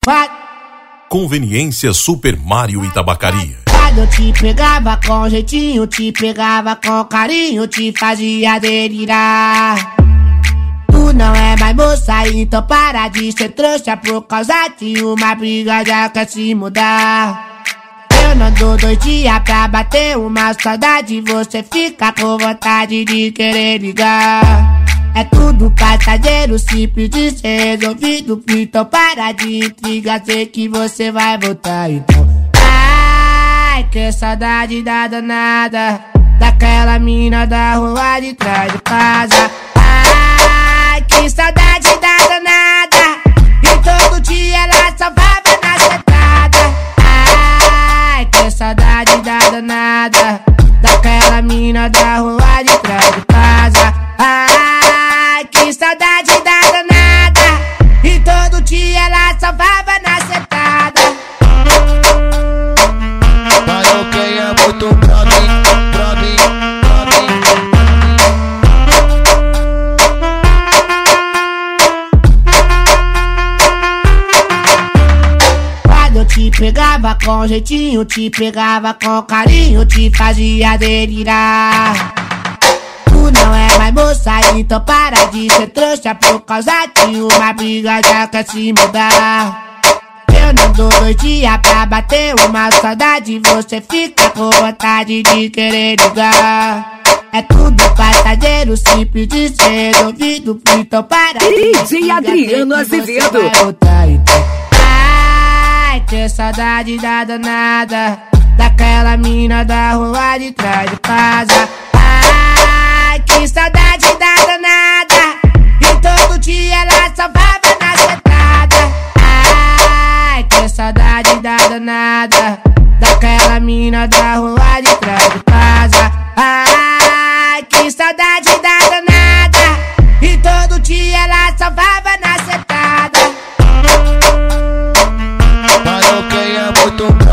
Conveniência Super Mario e Tabacaria. Quando eu te pegava com jeitinho, te pegava com carinho, te fazia delirar. Tu não é mais moça, então para de ser trouxa. Por causa de uma briga já quer se mudar. Eu não dou 2 dias pra bater uma saudade, você fica com vontade de querer ligar. É tudo passageiro, simples de ser resolvido. Então para de intriga, sei que você vai voltar. Então, ai, que saudade da danada, daquela mina da rua de trás de casa. Ai, que saudade da danada, e todo dia ela só vai na sentada. Ai, que saudade da danada, daquela mina da rua de trás de casa. Ai, que saudade da danada, e todo dia ela só vai na sentada. Mano, quem é muito pra mim, pra mim, pra mim. Quando eu te pegava com jeitinho, te pegava com carinho, te fazia delirar. Tu não é mais moça, então para de ser trouxa. Por causa de uma briga já quer se mudar. Eu não dou 2 dias pra bater uma saudade, você fica com vontade de querer ligar. É tudo passageiro, simples de ser resolvido. Então para DJ Adriano Azevedo. Ai, que saudade da danada, daquela mina da rua de trás de casa. Ai, que saudade da danada, e todo dia ela só vai na sentada. Ai, que saudade da danada, daquela mina da rua de trás de casa. Ai, que saudade da danada, e todo dia ela só vai na sentada. Mano, quem é muito